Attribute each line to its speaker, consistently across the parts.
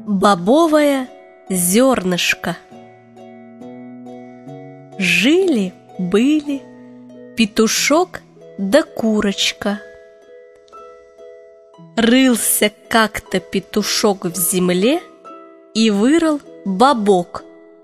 Speaker 1: Бобовое зернышко. Жили-были петушок да курочка. Рылся как-то петушок в земле и вырыл бобок.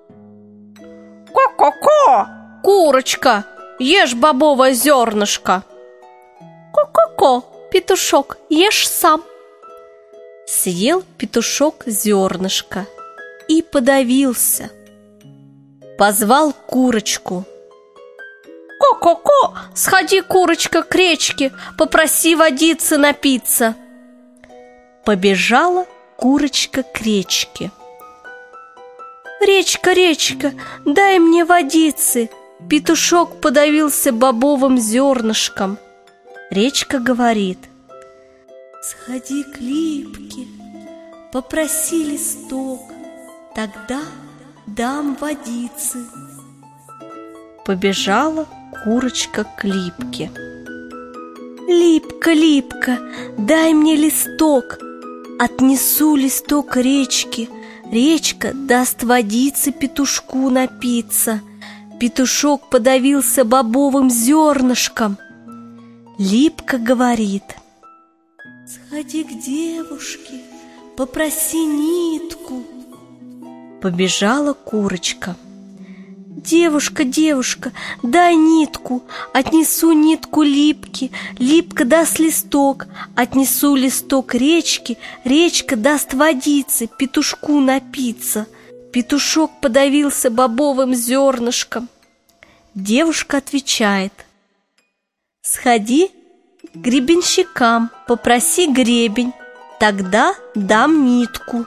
Speaker 2: Ко-ко-ко! Курочка, ешь бобовое зернышко.
Speaker 1: Ко-ко-ко, петушок, ешь сам. Съел петушок зернышко и подавился. Позвал курочку.
Speaker 2: Ко-ко-ко, сходи, курочка, к речке, попроси водицы напиться.
Speaker 1: Побежала курочка к речке.
Speaker 2: Речка, речка, дай мне водицы. Петушок подавился бобовым зернышком.
Speaker 1: Речка говорит: сходи к липке, попроси листок, тогда дам водицы. Побежала курочка к липке. Липка, липка, дай мне листок, отнесу листок речке. Речка даст водицы петушку напиться. Петушок подавился бобовым зернышком. Липка говорит: сходи к девушке, попроси нитку. Побежала курочка. Девушка, девушка, дай нитку, отнесу нитку липке. Липка даст листок, отнесу листок речке. Речка даст водицы петушку напиться. Петушок подавился бобовым зернышком. Девушка отвечает: сходи к гребенщикам, попроси гребень, тогда дам нитку.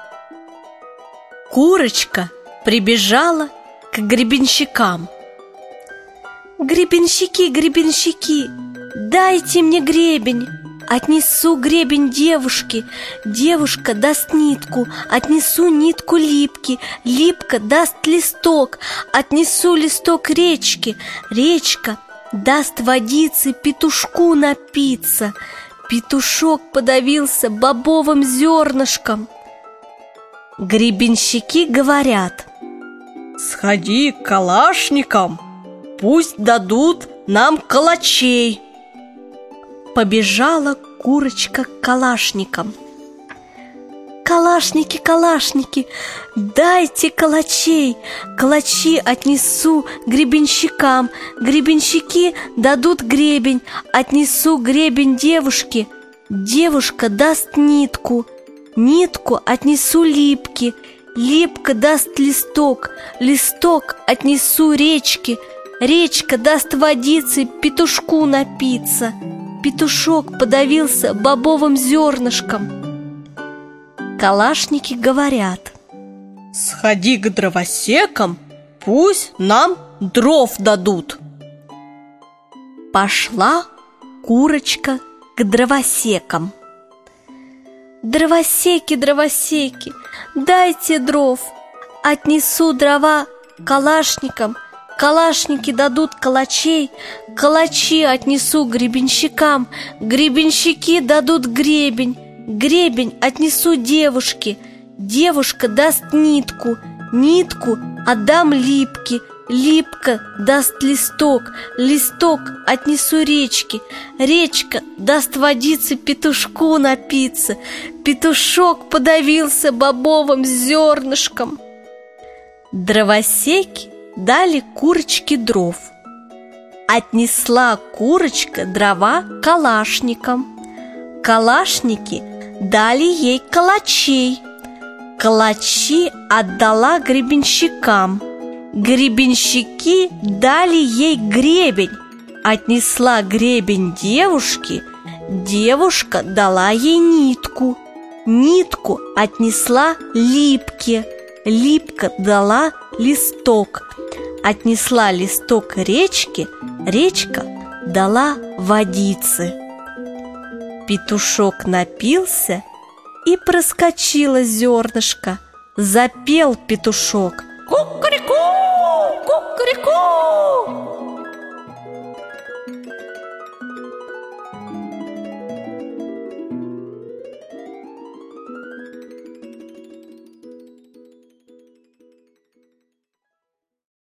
Speaker 1: Курочка прибежала к гребенщикам. Гребенщики, гребенщики, дайте мне гребень, отнесу гребень девушке. Девушка даст нитку, отнесу нитку липке. Липка даст листок, отнесу листок речке. Речка даст водицы петушку напиться. Петушок подавился бобовым зернышком. Гребенщики говорят: сходи к калашникам, пусть дадут нам калачей. Побежала курочка к калашникам. Калашники, калашники, дайте калачей. Калачи отнесу гребенщикам. Гребенщики дадут гребень, отнесу гребень девушке. Девушка даст нитку. Нитку отнесу липке. Липка даст листок. Листок отнесу речке. Речка даст водицы петушку напиться. Петушок подавился бобовым зернышком. Калашники говорят: сходи к дровосекам, пусть нам дров дадут. Пошла курочка к дровосекам. Дровосеки, дровосеки, дайте дров, отнесу дрова калашникам. Калашники дадут калачей. Калачи отнесу гребенщикам. Гребенщики дадут гребень. Гребень отнесу девушке. Девушка даст нитку. Нитку отдам липке. Липка даст листок. Листок отнесу речке. Речка даст водицы петушку напиться. Петушок подавился бобовым зернышком. Дровосеки дали курочке дров. Отнесла курочка дрова калашникам. Калашники дали ей калачей. Калачи отдала гребенщикам. Гребенщики дали ей гребень. Отнесла гребень девушке. Девушка дала ей нитку. Нитку отнесла липке. Липка дала листок. Отнесла листок речке. Речка дала водицы. Петушок напился, и проскочило зернышко. Запел петушок:
Speaker 2: кукареку, кукареку.